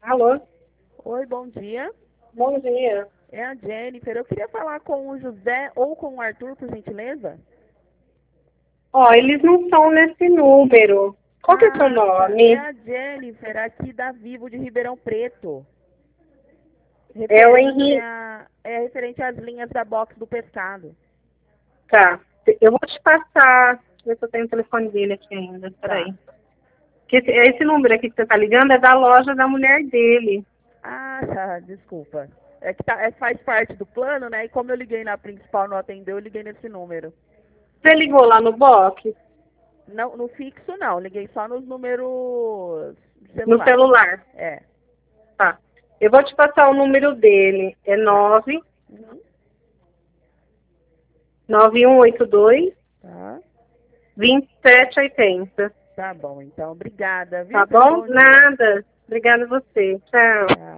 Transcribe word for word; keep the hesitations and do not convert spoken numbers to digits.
Alô? Oi, bom dia. Bom dia. É a Jennifer. Eu queria falar com o José ou com o Arthur, por gentileza. Ó, eles não são nesse número. Qual que é o seu Ah, tá. É nome? a Jennifer aqui da Vivo de Ribeirão Preto. É o Referente Henrique. a, é referente às linhas da box do pescado. Tá. Eu vou te passar. Deixa eu ver se eu tenho o telefone dele aqui ainda. Tá. Peraí. Que esse, esse número aqui que você tá ligando é da loja da mulher dele. Ah, tá. Desculpa. É que tá, é, faz parte do plano, né? E como eu liguei na principal não atendeu, eu liguei nesse número. Você ligou lá no box? Não, no fixo não, liguei só nos números No celular. celular. É. Tá. Eu vou te passar o número dele. É Tá. nove Uhum. nove um oito dois Tá. dois sete oito zero. Tá bom, então. Obrigada, viu? Tá Tenha um bom? bom dia. Nada. Obrigada a você. Tchau. Tchau.